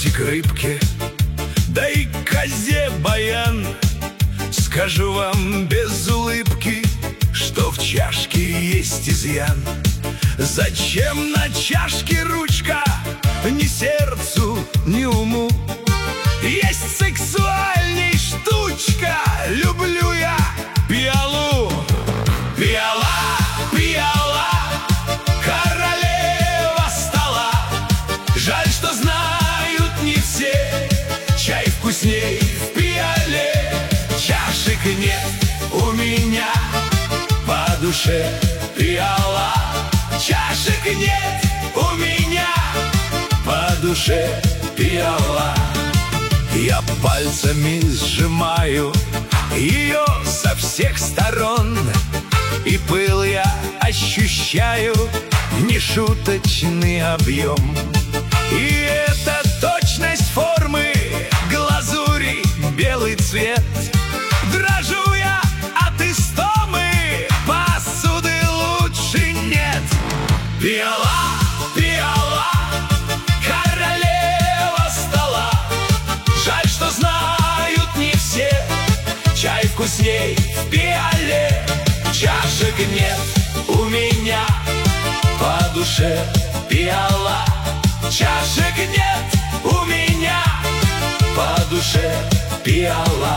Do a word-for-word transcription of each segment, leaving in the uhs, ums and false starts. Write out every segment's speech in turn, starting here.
бортик рыбки, да и козе баян. Скажу вам без улыбки, что в чашке есть изъян. Зачем на чашке ручка? Ни сердцу, ни уму. Есть сексуальней штучка, люблю я пиалу. Пиала, пиала, королева стола. Жаль, что знают не все, чай вкусней в пиале. Чашек нет у меня по душе пиала. Чашек нет у меня по душе пиала. Я пальцами сжимаю ее со всех сторон, и пыл я ощущаю, нешуточный объем. И это точность формы, глазури, белый цвет. Дрожу я от истомы, посуды лучше нет. Пиала, пиала, королева стола. Жаль, что знают не все, чай вкусней в пиале. Чашек нет у меня по душе пиала. Чашек нет у меня по душе пиала.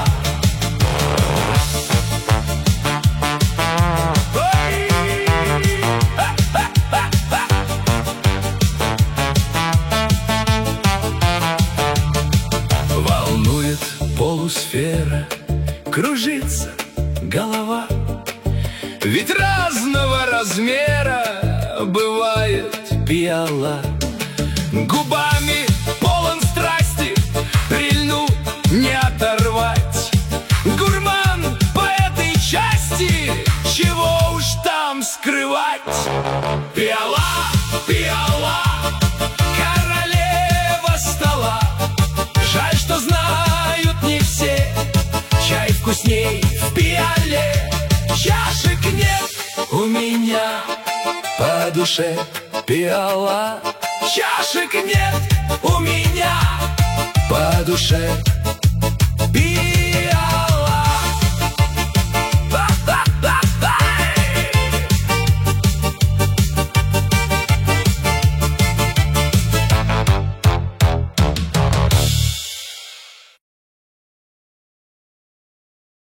Волнует полусфера, кружится голова. Ведь разного размера бывает пиала. Губами полон страсти, прильну не оторвать. Гурман по этой части, чего уж там скрывать. Пиала, пиала, королева стола. Жаль, что знают не все, чай вкусней в пиале. Чашек нет у меня по душе пиала. Чашек нет у меня по душе